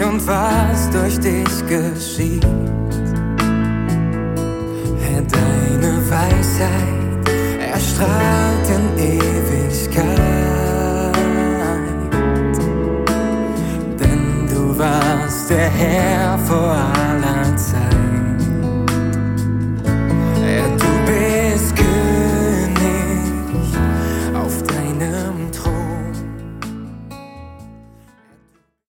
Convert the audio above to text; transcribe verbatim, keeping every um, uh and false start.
und was durch dich geschieht. Herr, deine Weisheit erstrahlt in Ewigkeit, denn du warst der Herr vor allem.